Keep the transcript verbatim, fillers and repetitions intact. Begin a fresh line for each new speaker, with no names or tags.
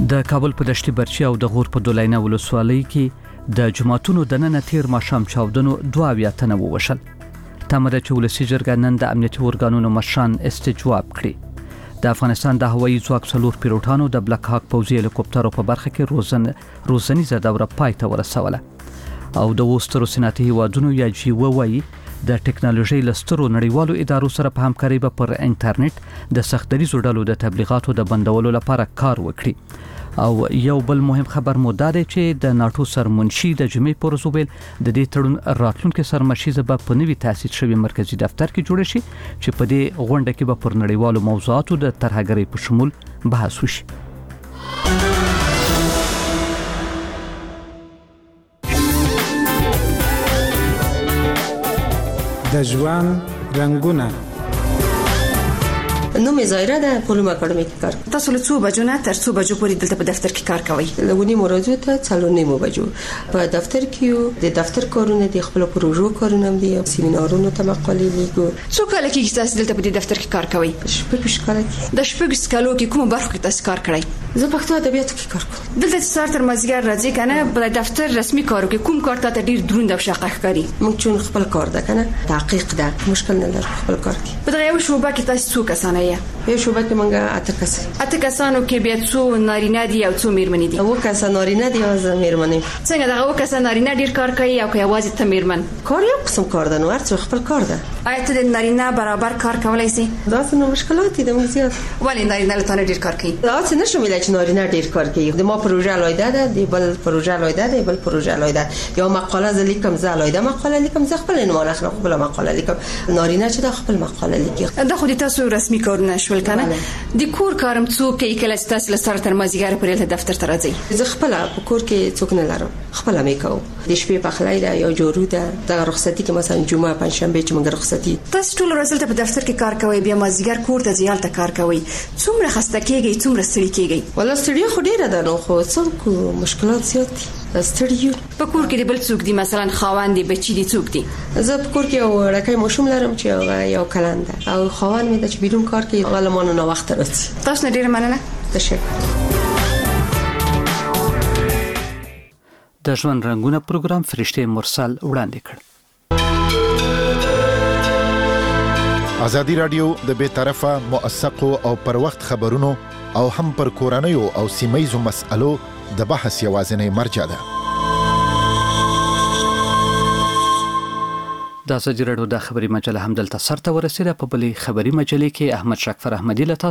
د کابل په دشتي برچي او د غور په دولینه ولسوالۍ کې د جماعتونو د نن تیر ماښام چاودنو دوه اویا تنه ووژل. تمه ده چې ولسي جرګه نن د امنیتي ارګانونو مشران استجواب کړي. د افغانستان د هوایي ځواک څلور پیلوټانو د بلک هاک پوځي هلیکوپټرو په برخه کې روزن روزنیزه دوره پای ته ورسوله. او د وسترو صنعتي هیوادونو یا جی او وايي د ټکنالوژي لسترو نړیوالو ادارو سره په همکاري به پر انټرنیټ د سختدریزو ډلو د تبلیغاتو د بندولو لپاره کار وکړي. او یو بل مهم خبر مو دا دی چې د ناتو سرمنشي د جمعې پر ورځ ویل د دې تړون راتلونکي سرمشیزه به په نوي تاسیس شوی مرکزی دفتر کې جوړ شي چې په دې غونډه کې به پر نړیوالو موضوعاتو د طرحګرۍ په شمول بحث وشي.
د ژوند رنگونه
نو مې زایره ده پولم اکاډمي کې کار.
تاسو له څو بجو نه تر څو بجو پورې دلته په دفتر کې کار کوئ؟
لغونی موضوع ته څلور نیمو بجو په دفتر کې د دفتر کارونه د خپل پروژو کارونه دي، سیمینارونو ته مقالې لیکو.
څو کال کې تاسو دلته په دفتر کې کار کوئ؟
شپږ کال کې.
د شپږ کالو کې کوم برخه کې تاسو کار کړی؟
زه پښتو ادبیاتو کې کار کوم.
دلته سار تر مازیګر راځي کنه په دفتر رسمي کارو کې کوم کار ته ډیر دروند او شاقه ښکاري؟
موږ چون خپل کار ده کنه تحقیق ده، مشکل نه لري خپل کار کې.
په دغه یو شوبه کې تاسو څو کسان یې؟
یو شوبه کې مونږه اته کسان.
اته کسانو کې بیا څو نارینه دي او څو میرمنې دي؟
او کسان نارینه دي او زه میرمنې.
څنګه دغه کسان نارینه ډیر کار کوي او که یوازې ته میرمن؟
کار یو قسم کار ده، نو هر څو خپل کار ده.
آیا ته د نارینه برابر کار کولای شې؟
دا څه مشکلات دي د زیات.
ولی نارینه له تانه ډیر کار کوي؟
دا څه نشم ویلای چې نارینه ډیر کار کوي. د ما پروژه لایده ده، د بل پروژه لایده ده، بل پروژه لایده. یا مقاله ز لیکم ز لایده مقاله لیکم ز خپل عنوان اخلم خپل مقاله لیکم. نارینه چې د خپل مقاله لیکي.
دا خو د تاسو رسمي کارونه شول کنه؟ د کور کارم څوک کوي کله چې تاسو له سره تر مازیګر پورې له دفتر ته راځي؟
زه خپل په کور کې څوک نه لرم، خپل مې کوم. د شپې پخلی ده یا جورو ده، د رخصتي کې مثلا جمعه پنځ شنبه چې موږ رخصتي.
تاسو ټول ورځ په دفتر کې کار کوئ، بیا مازیګر کور ته ځئ ته کار کوئ. څومره خسته کېږئ، څومره ستړي کېږئ؟
ولا ستړي خو ډیره ده، نو خو څوک مشکلات زیات دي. ستړي
په کور کې بل څوک دي، مثلا خاوند دي، بچی دي، څوک دي؟
زه په کور کې یو رکای ماشوم لرم چې یو کلن ده او خاوند مې د چې بیرون کار کوي، غلمانو نه وخت راځي.
تاسو نه ډیر مننه.
تشکر.
د ژوند رنگونه پروګرام فرشته مرسل وړاندې کړ.
ازادي رادیو د بے طرفه موثقو او پر وخت خبرونو او هم پر کورنیو او سیمایزو مسألو د بحث یوازینی مرجع ده.
د ازادي رادیو د خبري مجله هم دلته سرته ورسیده. په بلې خبري مجلې کې احمد شکفر احمدی له